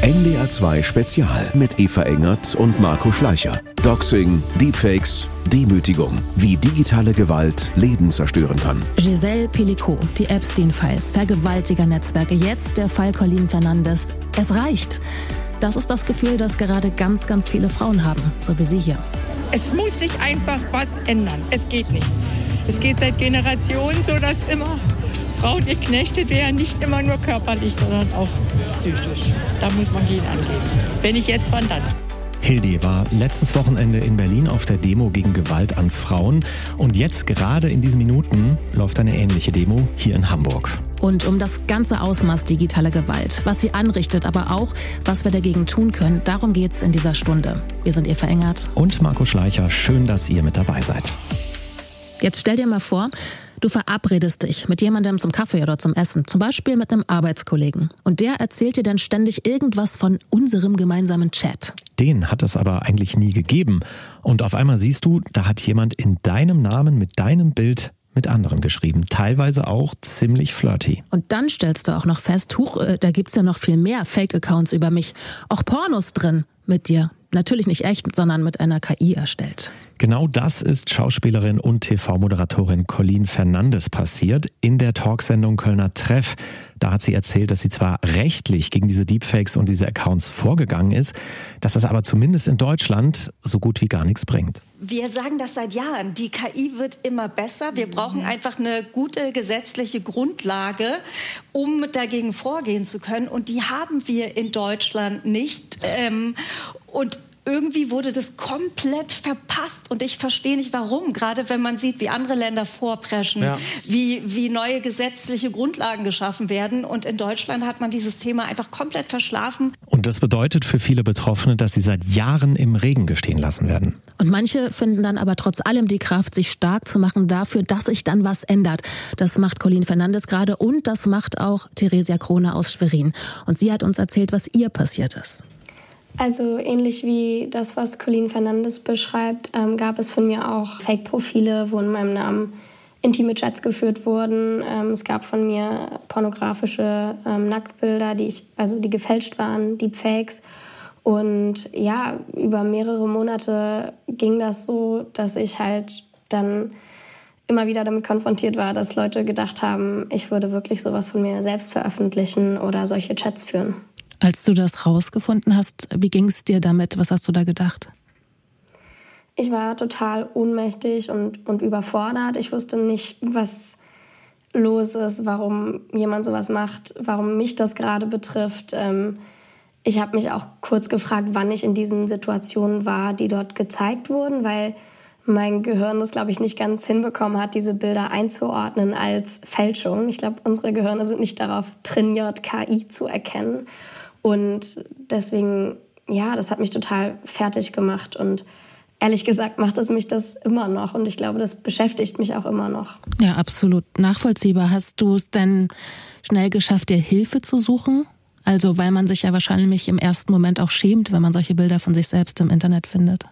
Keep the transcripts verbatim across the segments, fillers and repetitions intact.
N D R zwei Spezial mit Eva Engert und Marco Schleicher. Doxing, Deepfakes, Demütigung. Wie digitale Gewalt Leben zerstören kann. Giselle Pelicot, die Epstein-Files, Vergewaltiger-Netzwerke, jetzt der Fall Colin Fernandes. Es reicht. Das ist das Gefühl, das gerade ganz, ganz viele Frauen haben, so wie Sie hier. Es muss sich einfach was ändern. Es geht nicht. Es geht seit Generationen so, dass immer Frauen geknechtet werden, nicht immer nur körperlich, sondern auch psychisch. Da muss man gegen angehen. Wenn nicht jetzt, wann dann? Hildi war letztes Wochenende in Berlin auf der Demo gegen Gewalt an Frauen. Und jetzt, gerade in diesen Minuten, läuft eine ähnliche Demo hier in Hamburg. Und um das ganze Ausmaß digitaler Gewalt, was sie anrichtet, aber auch, was wir dagegen tun können, darum geht's in dieser Stunde. Wir sind Eva Engert und Marco Schleicher. Schön, dass ihr mit dabei seid. Jetzt stell dir mal vor, du verabredest dich mit jemandem zum Kaffee oder zum Essen, zum Beispiel mit einem Arbeitskollegen. Und der erzählt dir dann ständig irgendwas von unserem gemeinsamen Chat. Den hat es aber eigentlich nie gegeben. Und auf einmal siehst du, da hat jemand in deinem Namen mit deinem Bild mit anderen geschrieben. Teilweise auch ziemlich flirty. Und dann stellst du auch noch fest, huch, da gibt's ja noch viel mehr Fake-Accounts über mich. Auch Pornos drin mit dir. Natürlich nicht echt, sondern mit einer K I erstellt. Genau das ist Schauspielerin und T V-Moderatorin Colin Fernandes passiert in der Talksendung Kölner Treff. Da hat sie erzählt, dass sie zwar rechtlich gegen diese Deepfakes und diese Accounts vorgegangen ist, dass das aber zumindest in Deutschland so gut wie gar nichts bringt. Wir sagen das seit Jahren. Die K I wird immer besser. Wir brauchen einfach eine gute gesetzliche Grundlage, um dagegen vorgehen zu können. Und die haben wir in Deutschland nicht. Ähm, und irgendwie wurde das komplett verpasst und ich verstehe nicht, warum. Gerade wenn man sieht, wie andere Länder vorpreschen, ja. wie, wie neue gesetzliche Grundlagen geschaffen werden. Und in Deutschland hat man dieses Thema einfach komplett verschlafen. Und das bedeutet für viele Betroffene, dass sie seit Jahren im Regen stehen lassen werden. Und manche finden dann aber trotz allem die Kraft, sich stark zu machen dafür, dass sich dann was ändert. Das macht Colin Fernandes gerade und das macht auch Theresia Krone aus Schwerin. Und sie hat uns erzählt, was ihr passiert ist. Also ähnlich wie das, was Colin Fernandes beschreibt, ähm, gab es von mir auch Fake-Profile, wo in meinem Namen intime Chats geführt wurden. Ähm, es gab von mir pornografische ähm, Nacktbilder, die ich, also die gefälscht waren, Deepfakes. Und ja, über mehrere Monate ging das so, dass ich halt dann immer wieder damit konfrontiert war, dass Leute gedacht haben, ich würde wirklich sowas von mir selbst veröffentlichen oder solche Chats führen. Als du das rausgefunden hast, wie ging es dir damit? Was hast du da gedacht? Ich war total ohnmächtig und, und überfordert. Ich wusste nicht, was los ist, warum jemand sowas macht, warum mich das gerade betrifft. Ähm, ich habe mich auch kurz gefragt, wann ich in diesen Situationen war, die dort gezeigt wurden, weil mein Gehirn das, glaube ich, nicht ganz hinbekommen hat, diese Bilder einzuordnen als Fälschung. Ich glaube, unsere Gehirne sind nicht darauf trainiert, K I zu erkennen. Und deswegen, ja, das hat mich total fertig gemacht. Und ehrlich gesagt macht es mich das immer noch. Und ich glaube, das beschäftigt mich auch immer noch. Ja, absolut nachvollziehbar. Hast du es denn schnell geschafft, dir Hilfe zu suchen? Also, weil man sich ja wahrscheinlich im ersten Moment auch schämt, wenn man solche Bilder von sich selbst im Internet findet.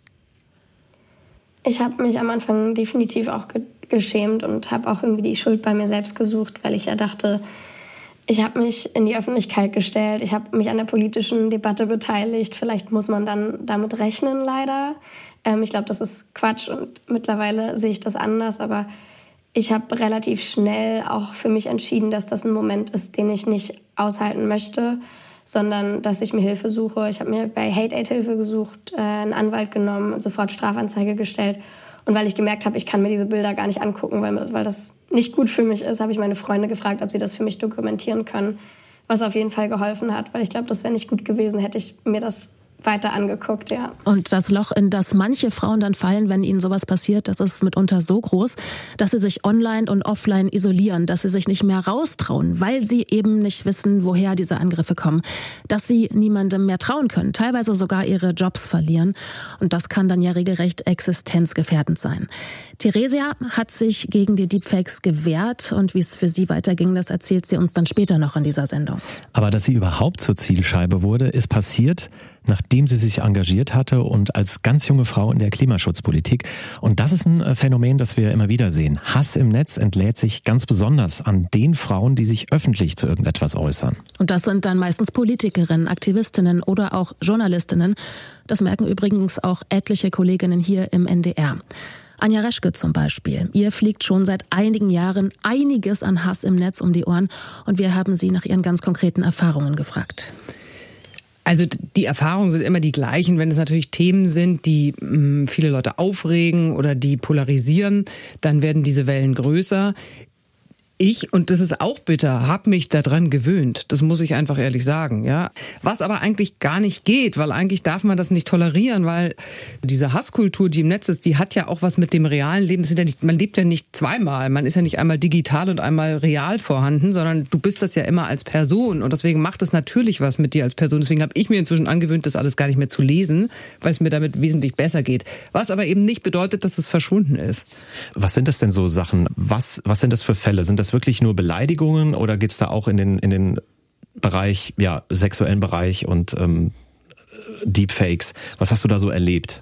Ich habe mich am Anfang definitiv auch ge- geschämt und habe auch irgendwie die Schuld bei mir selbst gesucht, weil ich ja dachte, ich habe mich in die Öffentlichkeit gestellt, ich habe mich an der politischen Debatte beteiligt. Vielleicht muss man dann damit rechnen, leider. Ähm, ich glaube, das ist Quatsch und mittlerweile sehe ich das anders. Aber ich habe relativ schnell auch für mich entschieden, dass das ein Moment ist, den ich nicht aushalten möchte, sondern dass ich mir Hilfe suche. Ich habe mir bei Hate Aid Hilfe gesucht, äh, einen Anwalt genommen, sofort Strafanzeige gestellt. Und weil ich gemerkt habe, ich kann mir diese Bilder gar nicht angucken, weil, weil das nicht gut für mich ist, habe ich meine Freunde gefragt, ob sie das für mich dokumentieren können. Was auf jeden Fall geholfen hat, weil ich glaube, das wäre nicht gut gewesen, hätte ich mir das weiter angeguckt, ja. Und das Loch, in das manche Frauen dann fallen, wenn ihnen sowas passiert, das ist mitunter so groß, dass sie sich online und offline isolieren, dass sie sich nicht mehr raustrauen, weil sie eben nicht wissen, woher diese Angriffe kommen, dass sie niemandem mehr trauen können, teilweise sogar ihre Jobs verlieren. Und das kann dann ja regelrecht existenzgefährdend sein. Theresia hat sich gegen die Deepfakes gewehrt und wie es für sie weiterging, das erzählt sie uns dann später noch in dieser Sendung. Aber dass sie überhaupt zur Zielscheibe wurde, ist passiert, nachdem sie sich engagiert hatte und als ganz junge Frau in der Klimaschutzpolitik. Und das ist ein Phänomen, das wir immer wieder sehen. Hass im Netz entlädt sich ganz besonders an den Frauen, die sich öffentlich zu irgendetwas äußern. Und das sind dann meistens Politikerinnen, Aktivistinnen oder auch Journalistinnen. Das merken übrigens auch etliche Kolleginnen hier im N D R. Anja Reschke zum Beispiel. Ihr fliegt schon seit einigen Jahren einiges an Hass im Netz um die Ohren. Und wir haben sie nach ihren ganz konkreten Erfahrungen gefragt. Also die Erfahrungen sind immer die gleichen, wenn es natürlich Themen sind, die mh, viele Leute aufregen oder die polarisieren, dann werden diese Wellen größer. Ich, und das ist auch bitter, habe mich daran gewöhnt. Das muss ich einfach ehrlich sagen, ja. Was aber eigentlich gar nicht geht, weil eigentlich darf man das nicht tolerieren, weil diese Hasskultur, die im Netz ist, die hat ja auch was mit dem realen Leben. Ja nicht, man lebt ja nicht zweimal. Man ist ja nicht einmal digital und einmal real vorhanden, sondern du bist das ja immer als Person. Und deswegen macht es natürlich was mit dir als Person. Deswegen habe ich mir inzwischen angewöhnt, das alles gar nicht mehr zu lesen, weil es mir damit wesentlich besser geht. Was aber eben nicht bedeutet, dass es verschwunden ist. Was sind das denn so Sachen? Was, was sind das für Fälle? Sind das wirklich nur Beleidigungen oder geht es da auch in den, in den Bereich, ja, sexuellen Bereich und ähm, Deepfakes? Was hast du da so erlebt?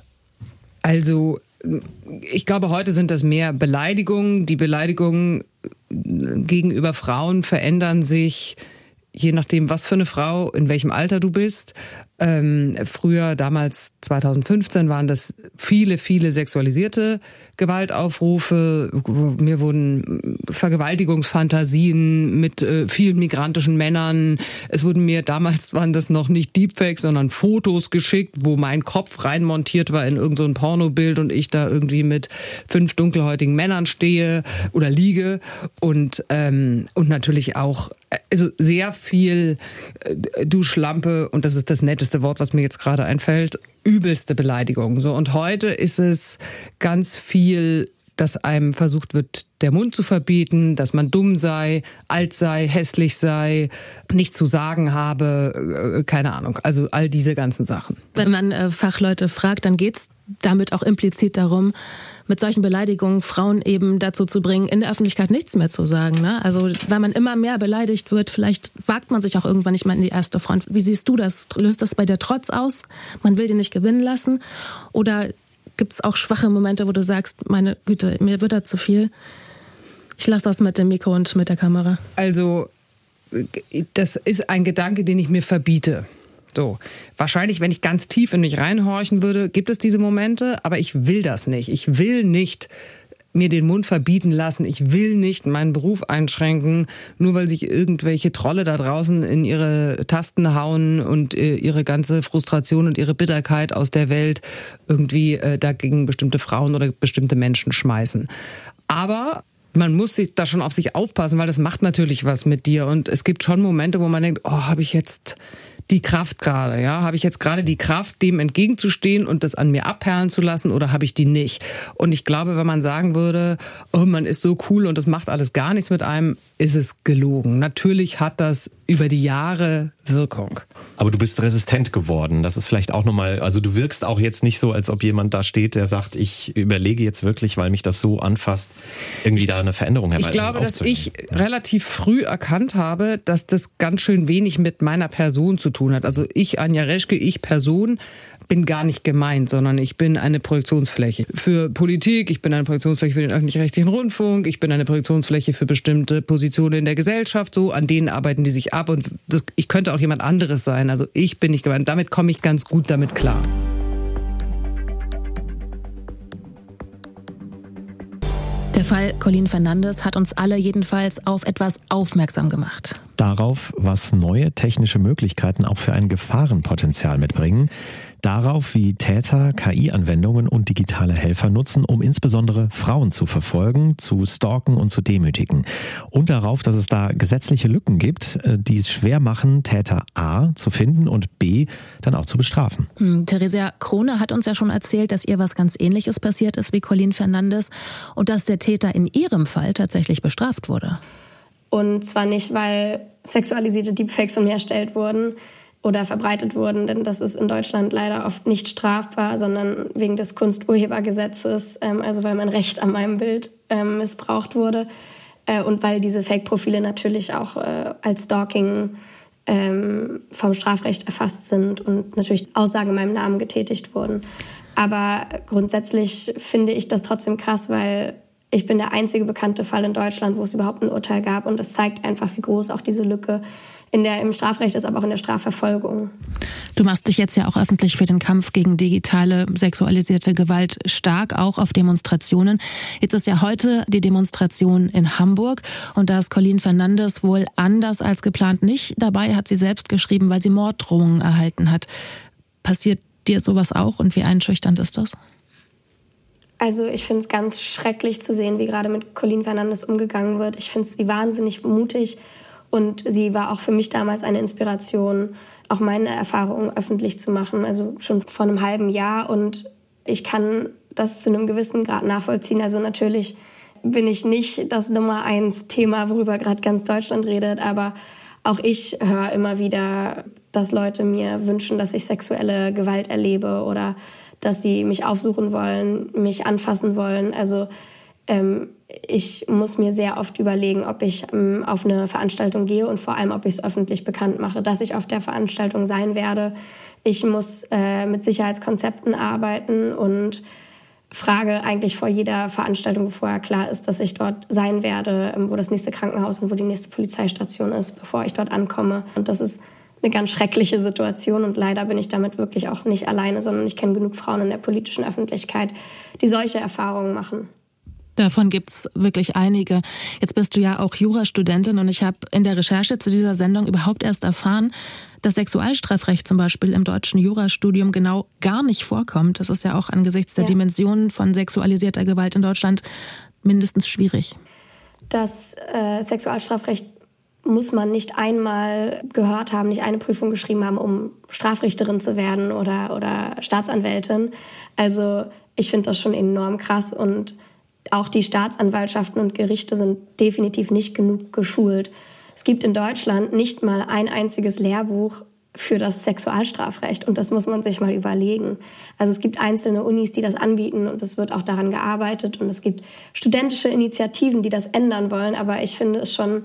Also, ich glaube, heute sind das mehr Beleidigungen. Die Beleidigungen gegenüber Frauen verändern sich je nachdem, was für eine Frau, in welchem Alter du bist. Ähm, früher, damals zweitausendfünfzehn, waren das viele, viele sexualisierte Gewaltaufrufe. Mir wurden Vergewaltigungsfantasien mit äh, vielen migrantischen Männern. Es wurden mir, damals waren das noch nicht Deepfakes, sondern Fotos geschickt, wo mein Kopf reinmontiert war in irgend so ein Pornobild und ich da irgendwie mit fünf dunkelhäutigen Männern stehe oder liege. Und, ähm, und natürlich auch, also sehr viel äh, du Schlampe, und das ist das netteste Wort, was mir jetzt gerade einfällt, übelste Beleidigung. So, und heute ist es ganz viel, dass einem versucht wird, der Mund zu verbieten, dass man dumm sei, alt sei, hässlich sei, nichts zu sagen habe, äh, keine Ahnung. Also all diese ganzen Sachen. Wenn man äh, Fachleute fragt, dann geht's damit auch implizit darum, mit solchen Beleidigungen Frauen eben dazu zu bringen, in der Öffentlichkeit nichts mehr zu sagen. Ne? Also weil man immer mehr beleidigt wird, vielleicht wagt man sich auch irgendwann nicht mehr in die erste Front. Wie siehst du das? Löst das bei dir Trotz aus? Man will den nicht gewinnen lassen? Oder gibt es auch schwache Momente, wo du sagst, meine Güte, mir wird da zu viel? Ich lasse das mit dem Mikro und mit der Kamera. Also das ist ein Gedanke, den ich mir verbiete. So, wahrscheinlich, wenn ich ganz tief in mich reinhorchen würde, gibt es diese Momente, aber ich will das nicht. Ich will nicht mir den Mund verbieten lassen. Ich will nicht meinen Beruf einschränken, nur weil sich irgendwelche Trolle da draußen in ihre Tasten hauen und ihre ganze Frustration und ihre Bitterkeit aus der Welt irgendwie dagegen bestimmte Frauen oder bestimmte Menschen schmeißen. Aber man muss sich da schon auf sich aufpassen, weil das macht natürlich was mit dir. Und es gibt schon Momente, wo man denkt, oh, habe ich jetzt die Kraft gerade, ja? Habe ich jetzt gerade die Kraft, dem entgegenzustehen und das an mir abperlen zu lassen, oder habe ich die nicht? Und ich glaube, wenn man sagen würde, oh, man ist so cool und das macht alles gar nichts mit einem, ist es gelogen. Natürlich hat das über die Jahre Wirkung. Aber du bist resistent geworden. Das ist vielleicht auch nochmal, also du wirkst auch jetzt nicht so, als ob jemand da steht, der sagt, ich überlege jetzt wirklich, weil mich das so anfasst, irgendwie da eine Veränderung herbei. Ich glaube, dass ich relativ früh erkannt habe, dass das ganz schön wenig mit meiner Person zu tun hat. Also ich, Anja Reschke, ich Person, bin gar nicht gemeint, sondern ich bin eine Projektionsfläche für Politik, ich bin eine Projektionsfläche für den öffentlich-rechtlichen Rundfunk, ich bin eine Projektionsfläche für bestimmte Positionen in der Gesellschaft, so, an denen arbeiten die sich ab, und das, ich könnte auch jemand anderes sein, also ich bin nicht gemeint. Damit komme ich ganz gut damit klar. Der Fall Colleen Fernandes hat uns alle jedenfalls auf etwas aufmerksam gemacht. Darauf, was neue technische Möglichkeiten auch für ein Gefahrenpotenzial mitbringen. Darauf, wie Täter K I-Anwendungen und digitale Helfer nutzen, um insbesondere Frauen zu verfolgen, zu stalken und zu demütigen. Und darauf, dass es da gesetzliche Lücken gibt, die es schwer machen, Täter A zu finden und B dann auch zu bestrafen. Hm, Theresia Krone hat uns ja schon erzählt, dass ihr was ganz Ähnliches passiert ist wie Colleen Fernandes und dass der Täter in ihrem Fall tatsächlich bestraft wurde. Und zwar nicht, weil sexualisierte Deepfakes von mir erstellt wurden oder verbreitet wurden, denn das ist in Deutschland leider oft nicht strafbar, sondern wegen des Kunsturhebergesetzes, ähm, also weil mein Recht an meinem Bild ähm, missbraucht wurde äh, und weil diese Fake-Profile natürlich auch äh, als Stalking ähm, vom Strafrecht erfasst sind und natürlich Aussagen in meinem Namen getätigt wurden. Aber grundsätzlich finde ich das trotzdem krass, weil ich bin der einzige bekannte Fall in Deutschland, wo es überhaupt ein Urteil gab. Und das zeigt einfach, wie groß auch diese Lücke in der, im Strafrecht ist, aber auch in der Strafverfolgung. Du machst dich jetzt ja auch öffentlich für den Kampf gegen digitale sexualisierte Gewalt stark, auch auf Demonstrationen. Jetzt ist ja heute die Demonstration in Hamburg und da ist Colleen Fernandes wohl anders als geplant nicht dabei, hat sie selbst geschrieben, weil sie Morddrohungen erhalten hat. Passiert dir sowas auch und wie einschüchternd ist das? Also ich finde es ganz schrecklich zu sehen, wie gerade mit Colleen Fernandes umgegangen wird. Ich finde sie wahnsinnig mutig und sie war auch für mich damals eine Inspiration, auch meine Erfahrungen öffentlich zu machen, also schon vor einem halben Jahr. Und ich kann das zu einem gewissen Grad nachvollziehen. Also natürlich bin ich nicht das Nummer eins Thema, worüber gerade ganz Deutschland redet, aber auch ich höre immer wieder, dass Leute mir wünschen, dass ich sexuelle Gewalt erlebe oder dass sie mich aufsuchen wollen, mich anfassen wollen. Also ähm, ich muss mir sehr oft überlegen, ob ich ähm, auf eine Veranstaltung gehe und vor allem, ob ich es öffentlich bekannt mache, dass ich auf der Veranstaltung sein werde. Ich muss äh, mit Sicherheitskonzepten arbeiten und frage eigentlich vor jeder Veranstaltung, wo vorher klar ist, dass ich dort sein werde, wo das nächste Krankenhaus und wo die nächste Polizeistation ist, bevor ich dort ankomme. Und das ist eine ganz schreckliche Situation und leider bin ich damit wirklich auch nicht alleine, sondern ich kenne genug Frauen in der politischen Öffentlichkeit, die solche Erfahrungen machen. Davon gibt's wirklich einige. Jetzt bist du ja auch Jurastudentin und ich habe in der Recherche zu dieser Sendung überhaupt erst erfahren, dass Sexualstrafrecht zum Beispiel im deutschen Jurastudium genau gar nicht vorkommt. Das ist ja auch angesichts der ja. Dimensionen von sexualisierter Gewalt in Deutschland mindestens schwierig. Das äh, Sexualstrafrecht muss man nicht einmal gehört haben, nicht eine Prüfung geschrieben haben, um Strafrichterin zu werden oder, oder Staatsanwältin. Also ich finde das schon enorm krass und auch die Staatsanwaltschaften und Gerichte sind definitiv nicht genug geschult. Es gibt in Deutschland nicht mal ein einziges Lehrbuch für das Sexualstrafrecht und das muss man sich mal überlegen. Also es gibt einzelne Unis, die das anbieten und es wird auch daran gearbeitet und es gibt studentische Initiativen, die das ändern wollen, aber ich finde es schon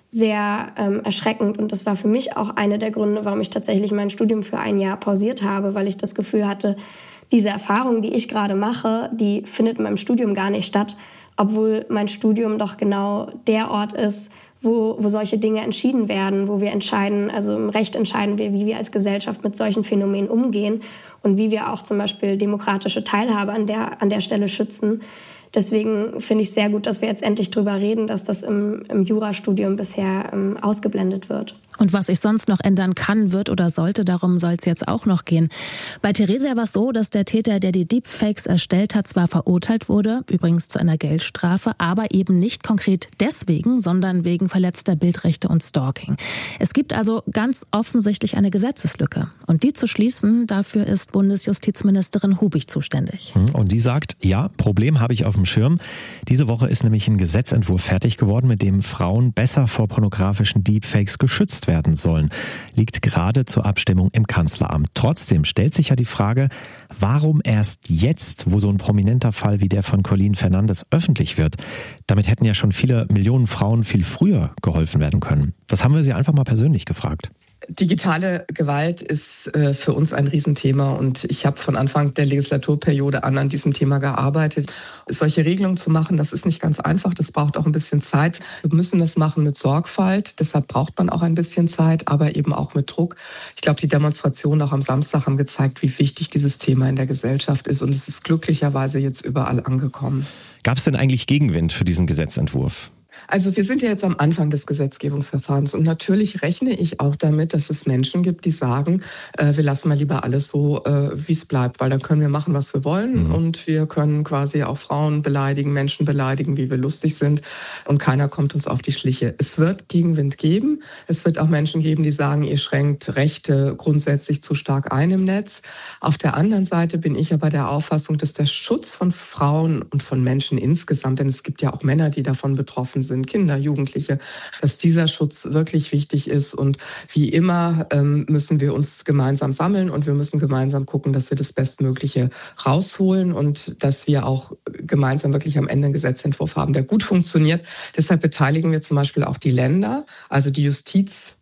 sehr ähm, erschreckend und das war für mich auch einer der Gründe, warum ich tatsächlich mein Studium für ein Jahr pausiert habe, weil ich das Gefühl hatte, diese Erfahrung, die ich gerade mache, die findet in meinem Studium gar nicht statt, obwohl mein Studium doch genau der Ort ist, wo, wo solche Dinge entschieden werden, wo wir entscheiden, also im Recht entscheiden wir, wie wir als Gesellschaft mit solchen Phänomenen umgehen und wie wir auch zum Beispiel demokratische Teilhabe an der, an der Stelle schützen. Deswegen finde ich sehr gut, dass wir jetzt endlich drüber reden, dass das im, im Jurastudium bisher ähm, ausgeblendet wird. Und was sich sonst noch ändern kann, wird oder sollte, darum soll es jetzt auch noch gehen. Bei Theresia war es so, dass der Täter, der die Deepfakes erstellt hat, zwar verurteilt wurde, übrigens zu einer Geldstrafe, aber eben nicht konkret deswegen, sondern wegen verletzter Bildrechte und Stalking. Es gibt also ganz offensichtlich eine Gesetzeslücke. Und die zu schließen, dafür ist Bundesjustizministerin Hubig zuständig. Und die sagt, ja, Problem habe ich auf dem Schirm. Diese Woche ist nämlich ein Gesetzentwurf fertig geworden, mit dem Frauen besser vor pornografischen Deepfakes geschützt werden sollen. Liegt gerade zur Abstimmung im Kanzleramt. Trotzdem stellt sich ja die Frage, warum erst jetzt, wo so ein prominenter Fall wie der von Colleen Fernandes öffentlich wird? Damit hätten ja schon viele Millionen Frauen viel früher geholfen werden können. Das haben wir sie einfach mal persönlich gefragt. Digitale Gewalt ist äh, für uns ein Riesenthema und ich habe von Anfang der Legislaturperiode an an diesem Thema gearbeitet. Solche Regelungen zu machen, das ist nicht ganz einfach, das braucht auch ein bisschen Zeit. Wir müssen das machen mit Sorgfalt, deshalb braucht man auch ein bisschen Zeit, aber eben auch mit Druck. Ich glaube, die Demonstrationen auch am Samstag haben gezeigt, wie wichtig dieses Thema in der Gesellschaft ist und es ist glücklicherweise jetzt überall angekommen. Gab es denn eigentlich Gegenwind für diesen Gesetzentwurf? Also wir sind ja jetzt am Anfang des Gesetzgebungsverfahrens und natürlich rechne ich auch damit, dass es Menschen gibt, die sagen, äh, wir lassen mal lieber alles so, äh, wie es bleibt, weil dann können wir machen, was wir wollen mhm. und wir können quasi auch Frauen beleidigen, Menschen beleidigen, wie wir lustig sind und keiner kommt uns auf die Schliche. Es wird Gegenwind geben. Es wird auch Menschen geben, die sagen, ihr schränkt Rechte grundsätzlich zu stark ein im Netz. Auf der anderen Seite bin ich aber der Auffassung, dass der Schutz von Frauen und von Menschen insgesamt, denn es gibt ja auch Männer, die davon betroffen sind, Kinder, Jugendliche, dass dieser Schutz wirklich wichtig ist. Und wie immer ähm, müssen wir uns gemeinsam sammeln und wir müssen gemeinsam gucken, dass wir das Bestmögliche rausholen und dass wir auch gemeinsam wirklich am Ende einen Gesetzentwurf haben, der gut funktioniert. Deshalb beteiligen wir zum Beispiel auch die Länder, also die Justiz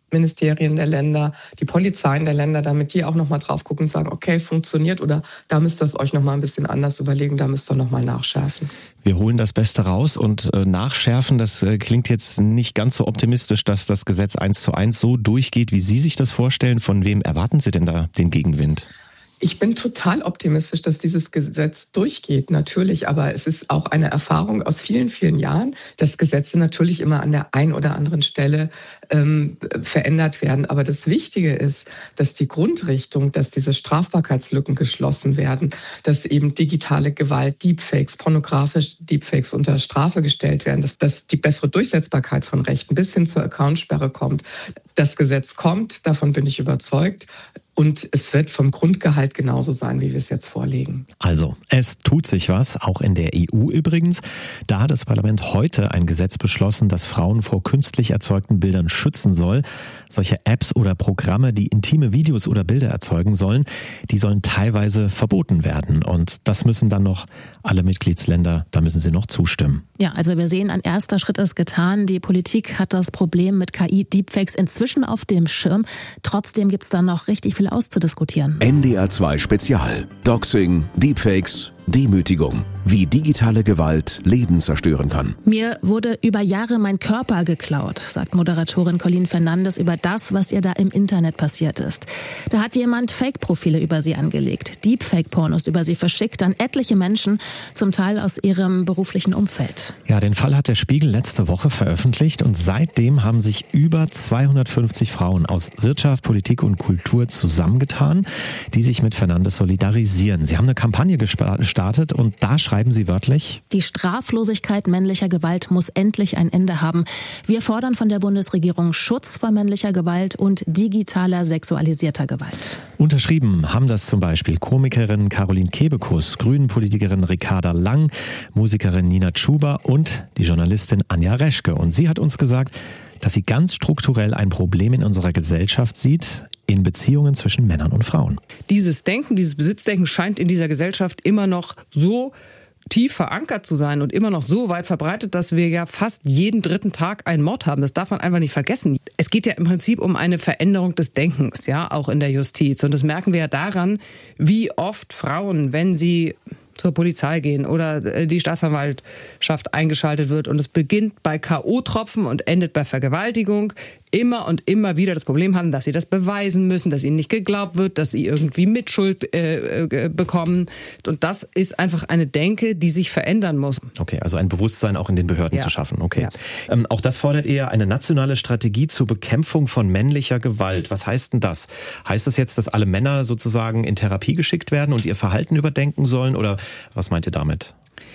Ministerien der Länder, die Polizeien der Länder, damit die auch nochmal drauf gucken und sagen, okay, funktioniert oder da müsst ihr es euch nochmal ein bisschen anders überlegen, da müsst ihr nochmal nachschärfen. Wir holen das Beste raus und äh, nachschärfen, das äh, klingt jetzt nicht ganz so optimistisch, dass das Gesetz eins zu eins so durchgeht, wie Sie sich das vorstellen. Von wem erwarten Sie denn da den Gegenwind? Ich bin total optimistisch, dass dieses Gesetz durchgeht, natürlich. Aber es ist auch eine Erfahrung aus vielen, vielen Jahren, dass Gesetze natürlich immer an der einen oder anderen Stelle ähm, verändert werden. Aber das Wichtige ist, dass die Grundrichtung, dass diese Strafbarkeitslücken geschlossen werden, dass eben digitale Gewalt, Deepfakes, pornografische Deepfakes unter Strafe gestellt werden, dass, dass die bessere Durchsetzbarkeit von Rechten bis hin zur Accountsperre kommt. Das Gesetz kommt, davon bin ich überzeugt. Und es wird vom Grundgehalt genauso sein, wie wir es jetzt vorlegen. Also, es tut sich was, auch in der E U übrigens. Da hat das Parlament heute ein Gesetz beschlossen, das Frauen vor künstlich erzeugten Bildern schützen soll. Solche Apps oder Programme, die intime Videos oder Bilder erzeugen sollen, die sollen teilweise verboten werden. Und das müssen dann noch alle Mitgliedsländer, da müssen sie noch zustimmen. Ja, also wir sehen, ein erster Schritt ist getan. Die Politik hat das Problem mit K I-Deepfakes inzwischen auf dem Schirm. Trotzdem gibt es da noch richtig viel auszudiskutieren. N D R zwei Spezial. Doxing, Deepfakes, Demütigung. Wie digitale Gewalt Leben zerstören kann. Mir wurde über Jahre mein Körper geklaut, sagt Moderatorin Colleen Fernandes über das, was ihr da im Internet passiert ist. Da hat jemand Fake-Profile über sie angelegt, Deepfake-Pornos über sie verschickt an etliche Menschen, zum Teil aus ihrem beruflichen Umfeld. Ja, den Fall hat der Spiegel letzte Woche veröffentlicht und seitdem haben sich über zweihundertfünfzig Frauen aus Wirtschaft, Politik und Kultur zusammengetan, die sich mit Fernandes solidarisieren. Sie haben eine Kampagne gestartet und da schreiben sie wörtlich: Die Straflosigkeit männlicher Gewalt muss endlich ein Ende haben. Wir fordern von der Bundesregierung Schutz vor männlicher Gewalt und digitaler sexualisierter Gewalt. Unterschrieben haben das zum Beispiel Komikerin Caroline Kebekus, Grünen-Politikerin Ricarda Lang, Musikerin Nina Chuba und die Journalistin Anja Reschke. Und sie hat uns gesagt, dass sie ganz strukturell ein Problem in unserer Gesellschaft sieht, in Beziehungen zwischen Männern und Frauen. Dieses Denken, dieses Besitzdenken scheint in dieser Gesellschaft immer noch so tief verankert zu sein und immer noch so weit verbreitet, dass wir ja fast jeden dritten Tag einen Mord haben. Das darf man einfach nicht vergessen. Es geht ja im Prinzip um eine Veränderung des Denkens, ja, auch in der Justiz. Und das merken wir ja daran, wie oft Frauen, wenn sie zur Polizei gehen oder die Staatsanwaltschaft eingeschaltet wird und es beginnt bei K O-Tropfen und endet bei Vergewaltigung, immer und immer wieder das Problem haben, dass sie das beweisen müssen, dass ihnen nicht geglaubt wird, dass sie irgendwie Mitschuld äh, äh, bekommen. Und das ist einfach eine Denke, die sich verändern muss. Okay, also ein Bewusstsein auch in den Behörden ja. zu schaffen. Okay. Ja. Ähm, auch das fordert eher eine nationale Strategie zur Bekämpfung von männlicher Gewalt. Was heißt denn das? Heißt das jetzt, dass alle Männer sozusagen in Therapie geschickt werden und ihr Verhalten überdenken sollen? Oder was meint ihr damit?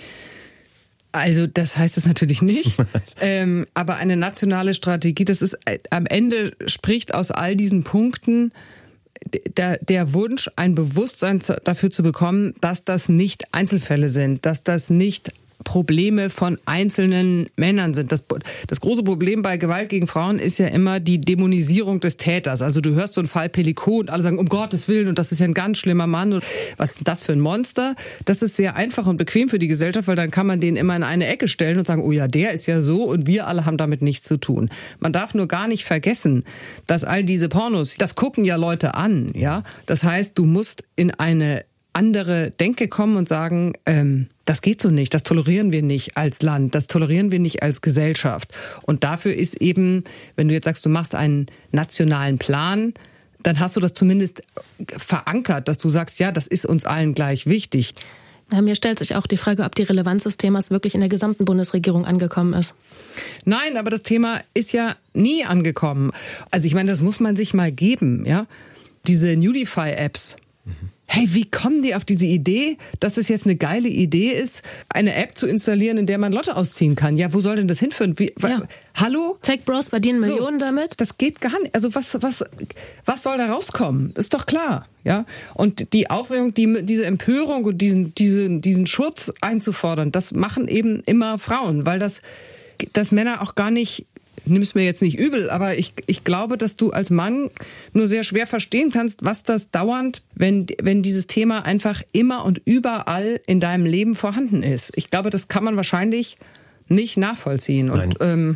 Also das heißt es natürlich nicht, ähm, aber eine nationale Strategie, das ist äh, am Ende spricht aus all diesen Punkten der, der Wunsch, ein Bewusstsein dafür zu bekommen, dass das nicht Einzelfälle sind, dass das nicht Probleme von einzelnen Männern sind. Das, das große Problem bei Gewalt gegen Frauen ist ja immer die Dämonisierung des Täters. Also du hörst so einen Fall Pellico und alle sagen, um Gottes Willen, und das ist ja ein ganz schlimmer Mann. Und was ist das für ein Monster? Das ist sehr einfach und bequem für die Gesellschaft, weil dann kann man den immer in eine Ecke stellen und sagen, oh ja, der ist ja so und wir alle haben damit nichts zu tun. Man darf nur gar nicht vergessen, dass all diese Pornos, das gucken ja Leute an, ja. Das heißt, du musst in eine andere Denke kommen und sagen, ähm, das geht so nicht, das tolerieren wir nicht als Land, das tolerieren wir nicht als Gesellschaft. Und dafür ist eben, wenn du jetzt sagst, du machst einen nationalen Plan, dann hast du das zumindest verankert, dass du sagst, ja, das ist uns allen gleich wichtig. Ja, mir stellt sich auch die Frage, ob die Relevanz des Themas wirklich in der gesamten Bundesregierung angekommen ist. Nein, aber das Thema ist ja nie angekommen. Also ich meine, das muss man sich mal geben, ja. Diese Nudify-Apps. Mhm. Hey, wie kommen die auf diese Idee, dass es jetzt eine geile Idee ist, eine App zu installieren, in der man Lotte ausziehen kann? Ja, wo soll denn das hinführen? Wie, ja. Hallo? Tech Bros verdienen Millionen so, damit? Das geht gar nicht. Also was, was, was soll da rauskommen? Ist doch klar, ja. Und die Aufregung, die, diese Empörung und diesen, diesen, diesen Schutz einzufordern, das machen eben immer Frauen, weil das, das Männer auch gar nicht. Nimm es mir jetzt nicht übel, aber ich, ich glaube, dass du als Mann nur sehr schwer verstehen kannst, was das dauernd, wenn, wenn dieses Thema einfach immer und überall in deinem Leben vorhanden ist. Ich glaube, das kann man wahrscheinlich nicht nachvollziehen. Nein. Und, ähm,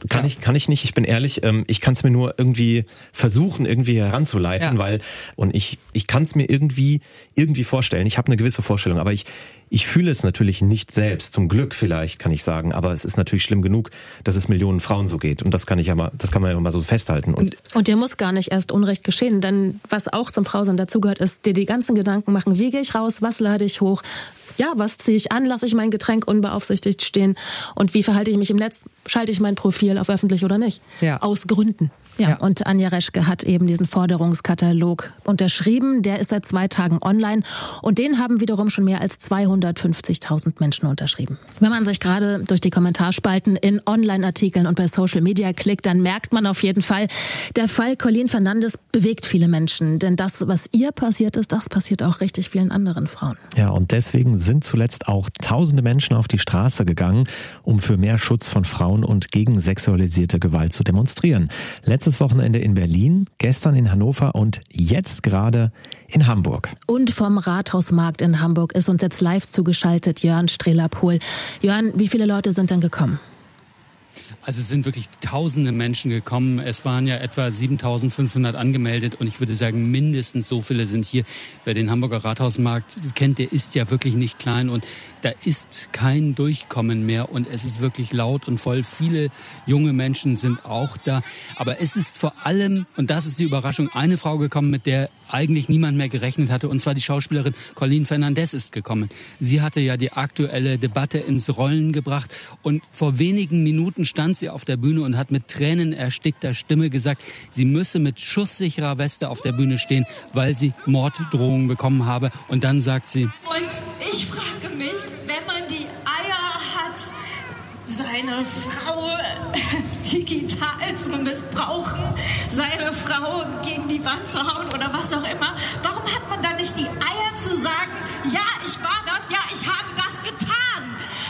kann ja. ich kann ich nicht. Ich bin ehrlich, ähm, ich kann es mir nur irgendwie versuchen, irgendwie heranzuleiten, ja. weil und ich ich kann es mir irgendwie irgendwie vorstellen. Ich habe eine gewisse Vorstellung, aber ich Ich fühle es natürlich nicht selbst, zum Glück vielleicht, kann ich sagen, aber es ist natürlich schlimm genug, dass es Millionen Frauen so geht und das kann ich ja mal, das kann man ja mal so festhalten. Und, und dir muss gar nicht erst Unrecht geschehen, denn was auch zum Frausein dazugehört, ist dir die ganzen Gedanken machen, wie gehe ich raus, was lade ich hoch, ja, was ziehe ich an, lasse ich mein Getränk unbeaufsichtigt stehen und wie verhalte ich mich im Netz, schalte ich mein Profil auf öffentlich oder nicht, ja. aus Gründen. Ja, ja, und Anja Reschke hat eben diesen Forderungskatalog unterschrieben. Der ist seit zwei Tagen online und den haben wiederum schon mehr als zweihundertfünfzigtausend Menschen unterschrieben. Wenn man sich gerade durch die Kommentarspalten in Online-Artikeln und bei Social Media klickt, dann merkt man auf jeden Fall, der Fall Colleen Fernandes bewegt viele Menschen. Denn das, was ihr passiert ist, das passiert auch richtig vielen anderen Frauen. Ja, und deswegen sind zuletzt auch tausende Menschen auf die Straße gegangen, um für mehr Schutz von Frauen und gegen sexualisierte Gewalt zu demonstrieren. Letztes Wochenende in Berlin, gestern in Hannover und jetzt gerade in Hamburg. Und vom Rathausmarkt in Hamburg ist uns jetzt live zugeschaltet Jörn Strehler-Pohl. Jörn, wie viele Leute sind denn gekommen? Also es sind wirklich tausende Menschen gekommen. Es waren ja etwa siebentausendfünfhundert angemeldet und ich würde sagen, mindestens so viele sind hier. Wer den Hamburger Rathausmarkt kennt, der ist ja wirklich nicht klein und da ist kein Durchkommen mehr und es ist wirklich laut und voll. Viele junge Menschen sind auch da. Aber es ist vor allem, und das ist die Überraschung, eine Frau gekommen, mit der eigentlich niemand mehr gerechnet hatte, und zwar die Schauspielerin Colleen Fernandes ist gekommen. Sie hatte ja die aktuelle Debatte ins Rollen gebracht und vor wenigen Minuten stand sie auf der Bühne und hat mit Tränen erstickter Stimme gesagt, sie müsse mit schusssicherer Weste auf der Bühne stehen, weil sie Morddrohungen bekommen habe. Und dann sagt sie: Und ich frage mich, wenn man die Eier hat, seine Frau digital zu missbrauchen, seine Frau gegen die Wand zu hauen oder was auch immer, warum hat man dann nicht die Eier zu sagen, ja, ich war das, ja, ich habe das getan?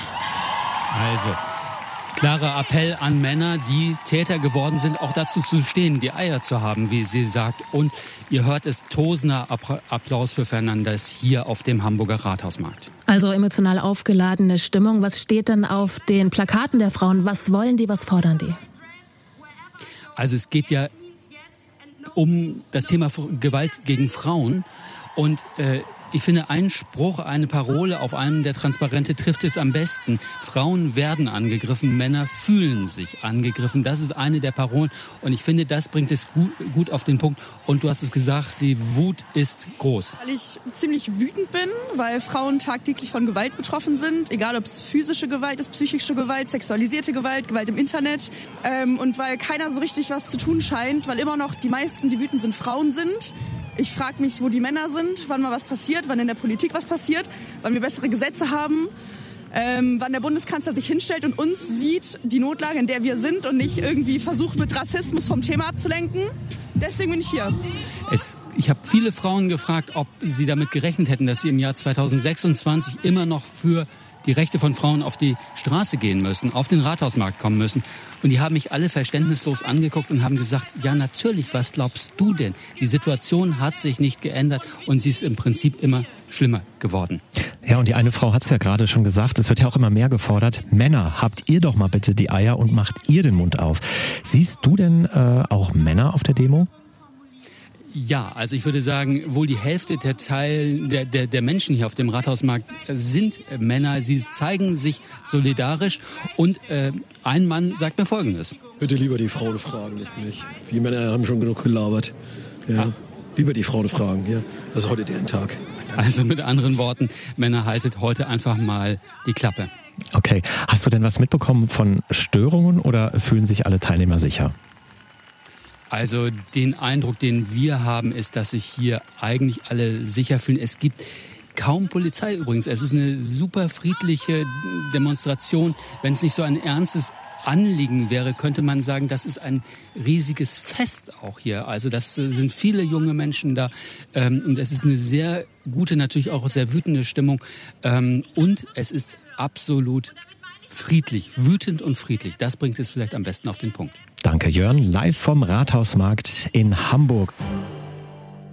Also, klarer Appell an Männer, die Täter geworden sind, auch dazu zu stehen, die Eier zu haben, wie sie sagt. Und ihr hört es, tosender Applaus für Fernandes hier auf dem Hamburger Rathausmarkt. Also emotional aufgeladene Stimmung. Was steht denn auf den Plakaten der Frauen? Was wollen die, was fordern die? Also es geht ja um das Thema Gewalt gegen Frauen und äh, ich finde, ein Spruch, eine Parole auf einem der Transparente trifft es am besten. Frauen werden angegriffen, Männer fühlen sich angegriffen. Das ist eine der Parolen. Und ich finde, das bringt es gut, gut auf den Punkt. Und du hast es gesagt, die Wut ist groß. Weil ich ziemlich wütend bin, weil Frauen tagtäglich von Gewalt betroffen sind. Egal, ob es physische Gewalt ist, psychische Gewalt, sexualisierte Gewalt, Gewalt im Internet. Ähm, und weil keiner so richtig was zu tun scheint, weil immer noch die meisten, die wütend sind, Frauen sind. Ich frage mich, wo die Männer sind, wann mal was passiert, wann in der Politik was passiert, wann wir bessere Gesetze haben, ähm, wann der Bundeskanzler sich hinstellt und uns sieht, die Notlage, in der wir sind und nicht irgendwie versucht, mit Rassismus vom Thema abzulenken. Deswegen bin ich hier. Es, ich habe viele Frauen gefragt, ob sie damit gerechnet hätten, dass sie im Jahr zweitausendsechsundzwanzig immer noch für die Rechte von Frauen auf die Straße gehen müssen, auf den Rathausmarkt kommen müssen. Und die haben mich alle verständnislos angeguckt und haben gesagt, ja natürlich, was glaubst du denn? Die Situation hat sich nicht geändert und sie ist im Prinzip immer schlimmer geworden. Ja, und die eine Frau hat es ja gerade schon gesagt, es wird ja auch immer mehr gefordert. Männer, habt ihr doch mal bitte die Eier und macht ihr den Mund auf. Siehst du denn äh, auch Männer auf der Demo? Ja, also ich würde sagen, wohl die Hälfte der Teil der, der, der Menschen hier auf dem Rathausmarkt sind Männer. Sie zeigen sich solidarisch und äh, ein Mann sagt mir Folgendes. Bitte lieber die Frauen fragen, nicht mich. Die Männer haben schon genug gelabert. Ja, ah. Lieber die Frauen fragen, ja. Das ist heute deren Tag. Also mit anderen Worten, Männer, haltet heute einfach mal die Klappe. Okay, hast du denn was mitbekommen von Störungen oder fühlen sich alle Teilnehmer sicher? Also den Eindruck, den wir haben, ist, dass sich hier eigentlich alle sicher fühlen. Es gibt kaum Polizei übrigens. Es ist eine super friedliche Demonstration. Wenn es nicht so ein ernstes Anliegen wäre, könnte man sagen, das ist ein riesiges Fest auch hier. Also das sind viele junge Menschen da und es ist eine sehr gute, natürlich auch sehr wütende Stimmung und es ist absolut friedlich, wütend und friedlich. Das bringt es vielleicht am besten auf den Punkt. Danke, Jörn. Live vom Rathausmarkt in Hamburg.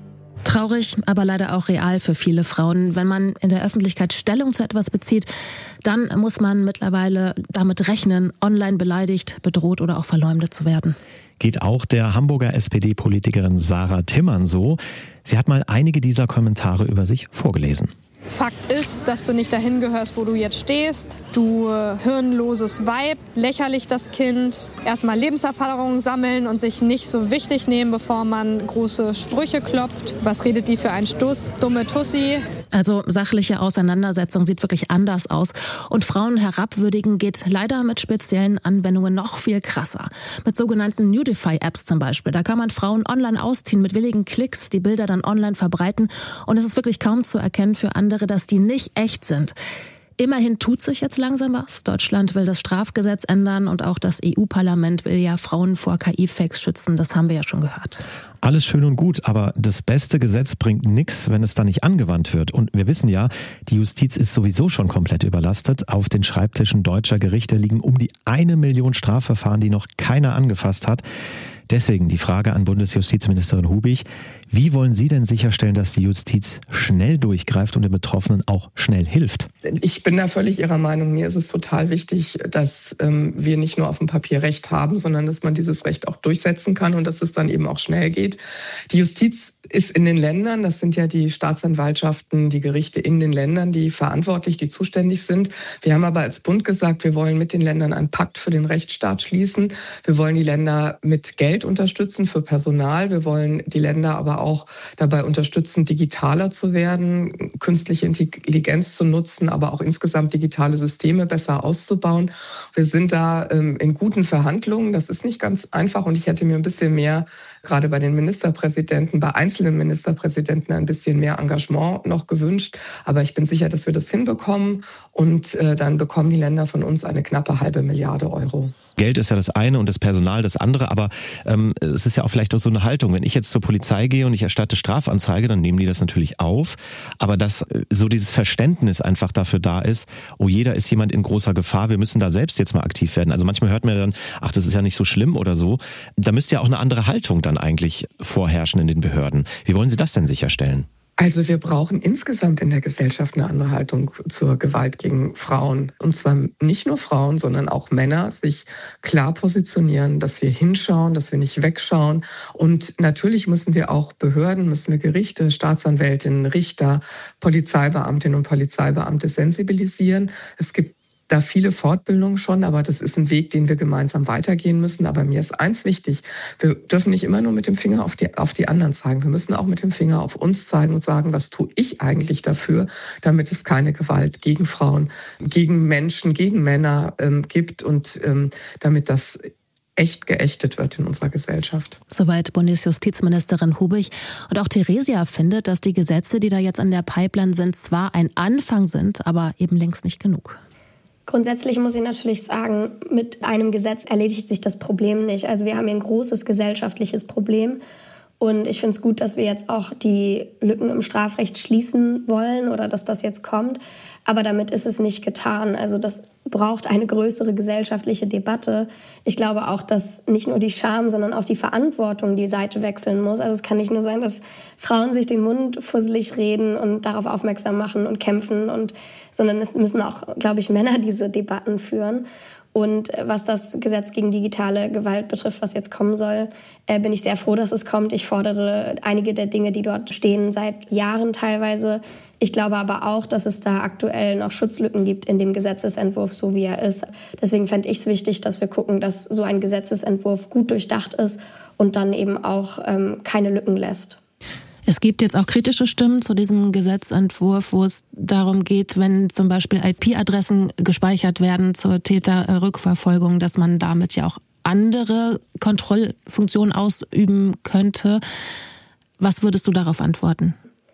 Traurig, aber leider auch real für viele Frauen. Wenn man in der Öffentlichkeit Stellung zu etwas bezieht, dann muss man mittlerweile damit rechnen, online beleidigt, bedroht oder auch verleumdet zu werden. Geht auch der Hamburger S P D-Politikerin Sarah Timmern so. Sie hat mal einige dieser Kommentare über sich vorgelesen. Fakt ist, dass du nicht dahin gehörst, wo du jetzt stehst. Du äh, hirnloses Weib, lächerlich das Kind. Erstmal Lebenserfahrungen sammeln und sich nicht so wichtig nehmen, bevor man große Sprüche klopft. Was redet die für einen Stuss? Dumme Tussi. Also sachliche Auseinandersetzung sieht wirklich anders aus. Und Frauen herabwürdigen geht leider mit speziellen Anwendungen noch viel krasser. Mit sogenannten Nudify-Apps zum Beispiel. Da kann man Frauen online ausziehen mit wenigen Klicks, die Bilder dann online verbreiten. Und es ist wirklich kaum zu erkennen für andere, dass die nicht echt sind. Immerhin tut sich jetzt langsam was. Deutschland will das Strafgesetz ändern und auch das E U-Parlament will ja Frauen vor K I-Fakes schützen. Das haben wir ja schon gehört. Alles schön und gut, aber das beste Gesetz bringt nichts, wenn es da nicht angewandt wird. Und wir wissen ja, die Justiz ist sowieso schon komplett überlastet. Auf den Schreibtischen deutscher Gerichte liegen um die eine Million Strafverfahren, die noch keiner angefasst hat. Deswegen die Frage an Bundesjustizministerin Hubig. Wie wollen Sie denn sicherstellen, dass die Justiz schnell durchgreift und den Betroffenen auch schnell hilft? Ich bin da völlig Ihrer Meinung. Mir ist es total wichtig, dass ähm, wir nicht nur auf dem Papier Recht haben, sondern dass man dieses Recht auch durchsetzen kann und dass es dann eben auch schnell geht. Die Justiz ist in den Ländern, das sind ja die Staatsanwaltschaften, die Gerichte in den Ländern, die verantwortlich, die zuständig sind. Wir haben aber als Bund gesagt, wir wollen mit den Ländern einen Pakt für den Rechtsstaat schließen. Wir wollen die Länder mit Geld unterstützen für Personal. Wir wollen die Länder aber auch dabei unterstützen, digitaler zu werden, künstliche Intelligenz zu nutzen, aber auch insgesamt digitale Systeme besser auszubauen. Wir sind da ähm, in guten Verhandlungen. Das ist nicht ganz einfach und ich hätte mir ein bisschen mehr, gerade bei den Ministerpräsidenten, bei einzelnen Ministerpräsidenten ein bisschen mehr Engagement noch gewünscht. Aber ich bin sicher, dass wir das hinbekommen und äh, dann bekommen die Länder von uns eine knappe halbe Milliarde Euro. Geld ist ja das eine und das Personal das andere, aber ähm, es ist ja auch vielleicht auch so eine Haltung. Wenn ich jetzt zur Polizei gehe und ich erstatte Strafanzeige, dann nehmen die das natürlich auf, aber dass so dieses Verständnis einfach dafür da ist, oh, jeder ist jemand in großer Gefahr, wir müssen da selbst jetzt mal aktiv werden. Also manchmal hört man dann, ach, das ist ja nicht so schlimm oder so. Da müsste ja auch eine andere Haltung dann eigentlich vorherrschen in den Behörden. Wie wollen Sie das denn sicherstellen? Also wir brauchen insgesamt in der Gesellschaft eine andere Haltung zur Gewalt gegen Frauen. Und zwar nicht nur Frauen, sondern auch Männer sich klar positionieren, dass wir hinschauen, dass wir nicht wegschauen. Und natürlich müssen wir auch Behörden, müssen wir Gerichte, Staatsanwältinnen, Richter, Polizeibeamtinnen und Polizeibeamte sensibilisieren. Es gibt da viele Fortbildungen schon, aber das ist ein Weg, den wir gemeinsam weitergehen müssen. Aber mir ist eins wichtig, wir dürfen nicht immer nur mit dem Finger auf die, auf die anderen zeigen. Wir müssen auch mit dem Finger auf uns zeigen und sagen, was tue ich eigentlich dafür, damit es keine Gewalt gegen Frauen, gegen Menschen, gegen Männer ähm, gibt und ähm, damit das echt geächtet wird in unserer Gesellschaft. Soweit Bundesjustizministerin Hubig. Und auch Theresia findet, dass die Gesetze, die da jetzt an der Pipeline sind, zwar ein Anfang sind, aber eben längst nicht genug. Grundsätzlich muss ich natürlich sagen, mit einem Gesetz erledigt sich das Problem nicht. Also wir haben hier ein großes gesellschaftliches Problem. Und ich finde es gut, dass wir jetzt auch die Lücken im Strafrecht schließen wollen oder dass das jetzt kommt. Aber damit ist es nicht getan. Also das braucht eine größere gesellschaftliche Debatte. Ich glaube auch, dass nicht nur die Scham, sondern auch die Verantwortung die Seite wechseln muss. Also es kann nicht nur sein, dass Frauen sich den Mund fusselig reden und darauf aufmerksam machen und kämpfen, und, sondern es müssen auch, glaube ich, Männer diese Debatten führen. Und was das Gesetz gegen digitale Gewalt betrifft, was jetzt kommen soll, äh, bin ich sehr froh, dass es kommt. Ich fordere einige der Dinge, die dort stehen, seit Jahren teilweise. Ich glaube aber auch, dass es da aktuell noch Schutzlücken gibt in dem Gesetzesentwurf, so wie er ist. Deswegen fände ich es wichtig, dass wir gucken, dass so ein Gesetzesentwurf gut durchdacht ist und dann eben auch ähm, keine Lücken lässt. Es gibt jetzt auch kritische Stimmen zu diesem Gesetzentwurf, wo es darum geht, wenn zum Beispiel I P-Adressen gespeichert werden zur Täterrückverfolgung, dass man damit ja auch andere Kontrollfunktionen ausüben könnte. Was würdest du darauf antworten?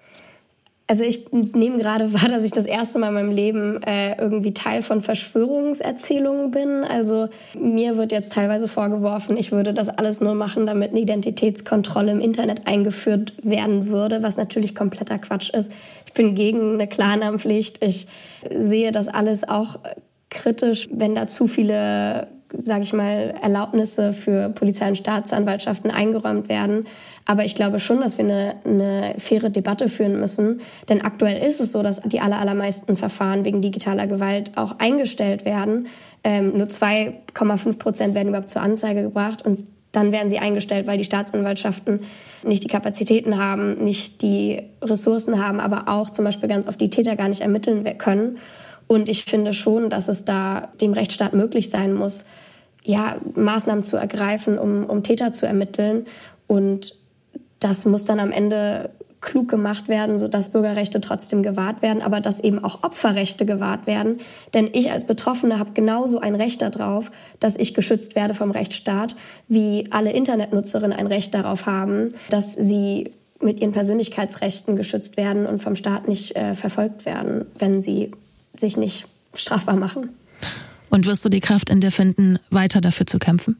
Also ich nehme gerade wahr, dass ich das erste Mal in meinem Leben äh, irgendwie Teil von Verschwörungserzählungen bin. Also mir wird jetzt teilweise vorgeworfen, ich würde das alles nur machen, damit eine Identitätskontrolle im Internet eingeführt werden würde, was natürlich kompletter Quatsch ist. Ich bin gegen eine Klarnamenpflicht. Ich sehe das alles auch kritisch, wenn da zu viele, sage ich mal, Erlaubnisse für Polizei und Staatsanwaltschaften eingeräumt werden. Aber ich glaube schon, dass wir eine, eine faire Debatte führen müssen. Denn aktuell ist es so, dass die aller, allermeisten Verfahren wegen digitaler Gewalt auch eingestellt werden. Ähm, nur zwei Komma fünf Prozent werden überhaupt zur Anzeige gebracht und dann werden sie eingestellt, weil die Staatsanwaltschaften nicht die Kapazitäten haben, nicht die Ressourcen haben, aber auch zum Beispiel ganz oft die Täter gar nicht ermitteln können. Und ich finde schon, dass es da dem Rechtsstaat möglich sein muss, ja, Maßnahmen zu ergreifen, um, um Täter zu ermitteln. Und das muss dann am Ende klug gemacht werden, sodass Bürgerrechte trotzdem gewahrt werden, aber dass eben auch Opferrechte gewahrt werden. Denn ich als Betroffene habe genauso ein Recht darauf, dass ich geschützt werde vom Rechtsstaat, wie alle Internetnutzerinnen ein Recht darauf haben, dass sie mit ihren Persönlichkeitsrechten geschützt werden und vom Staat nicht äh, verfolgt werden, wenn sie sich nicht strafbar machen. Und wirst du die Kraft in dir finden, weiter dafür zu kämpfen?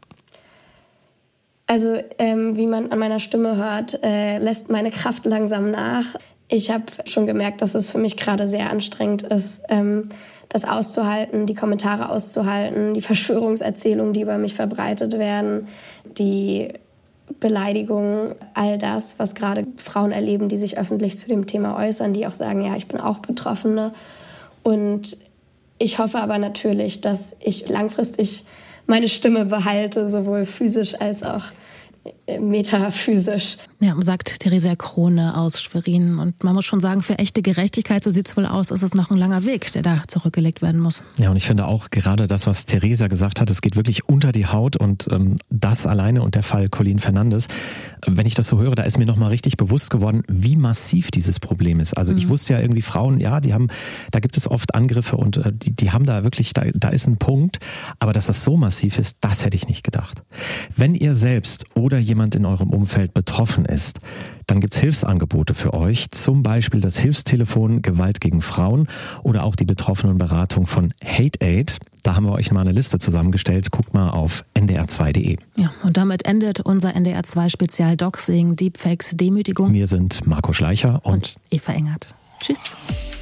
Also ähm, wie man an meiner Stimme hört, äh, lässt meine Kraft langsam nach. Ich habe schon gemerkt, dass es für mich gerade sehr anstrengend ist, ähm, das auszuhalten, die Kommentare auszuhalten, die Verschwörungserzählungen, die über mich verbreitet werden, die Beleidigungen, all das, was gerade Frauen erleben, die sich öffentlich zu dem Thema äußern, die auch sagen, ja, ich bin auch Betroffene. Und ich hoffe aber natürlich, dass ich langfristig meine Stimme behalte, sowohl physisch als auch metaphysisch. Ja, sagt Theresia Krone aus Schwerin. Und man muss schon sagen, für echte Gerechtigkeit, so sieht es wohl aus, ist es noch ein langer Weg, der da zurückgelegt werden muss. Ja, und ich finde auch gerade das, was Theresia gesagt hat, es geht wirklich unter die Haut und ähm, das alleine und der Fall Colleen Fernandes. Wenn ich das so höre, da ist mir nochmal richtig bewusst geworden, wie massiv dieses Problem ist. Also mhm. ich wusste ja irgendwie, Frauen, ja, die haben, da gibt es oft Angriffe und äh, die, die haben da wirklich, da, da ist ein Punkt. Aber dass das so massiv ist, das hätte ich nicht gedacht. Wenn ihr selbst oder jemand in eurem Umfeld betroffen ist, dann gibt's Hilfsangebote für euch, zum Beispiel das Hilfstelefon Gewalt gegen Frauen oder auch die Betroffenenberatung von Hate Aid. Da haben wir euch mal eine Liste zusammengestellt. Guckt mal auf n d r zwei punkt d e. Ja, und damit endet unser N D R zwei Spezial Doxing, Deepfakes, Demütigung. Wir sind Marco Schleicher und, und Eva Engert. Tschüss.